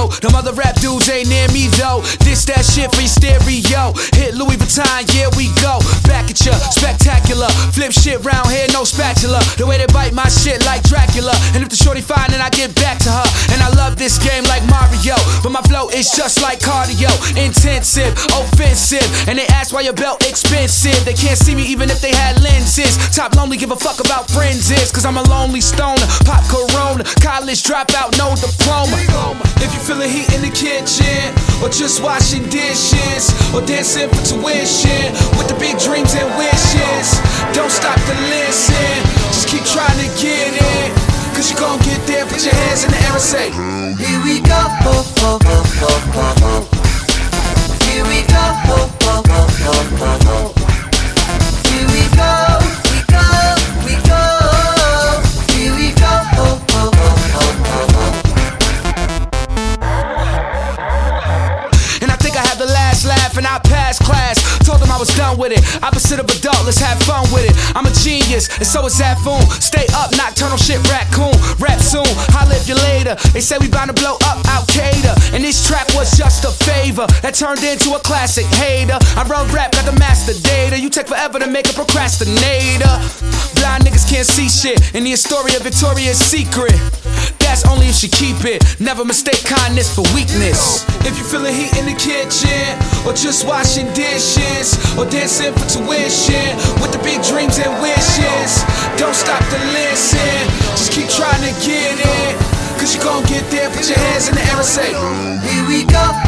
go. Them other rap dudes ain't near me though. This that shit for your stereo. Hit Louis Vuitton, yeah we go. Back at ya, spectacular. Flip shit round here, no spatula. The way they bite my shit like Dracula. And if the shorty fine, then I get back to her. And I love this game like Mario, but my flow is just like cardio. Intensive, offensive. And they ask why your belt expensive. They can't see me even if they had lenses. Top lonely, give a fuck about friends is. Cause I'm a lonely stoner. Pop Corona, college dropout, no diploma. If you feeling heat in the kitchen, or just washing dishes, or dancing for tuition, with the big dreams and wishes, don't stop to listen. Just keep trying to get it. Cause you gon' get there, put your hands in the air and say, here we go, ho, ho, ho, ho, ho, ho. Here we go, ho, ho, ho, ho, ho, ho. Here we go, we go, we go. Here we go, ho, ho, ho, ho, ho, ho. And I think I had the last laugh and I passed class. Told them I was done with it. Opposite of adult, let's have fun with it. I'm a genius, and so is that fool. Stay up, nocturnal shit, raccoon. Rap soon, holla if you later. They say we bound to blow up Al-Qaeda, and this track was just a favor that turned into a classic. Hater, I run rap, got the master data. You take forever to make a procrastinator. Blind niggas can't see shit, and the story of Victoria's Secret. That's only if she keep it. Never mistake kindness for weakness. If you feeling heat in the kitchen, or just washing dishes, or dancing for tuition, with the big dreams and wishes, don't stop to listen. Just keep trying to get it. Cause you gon' get there, put your hands in the air and say, here we go.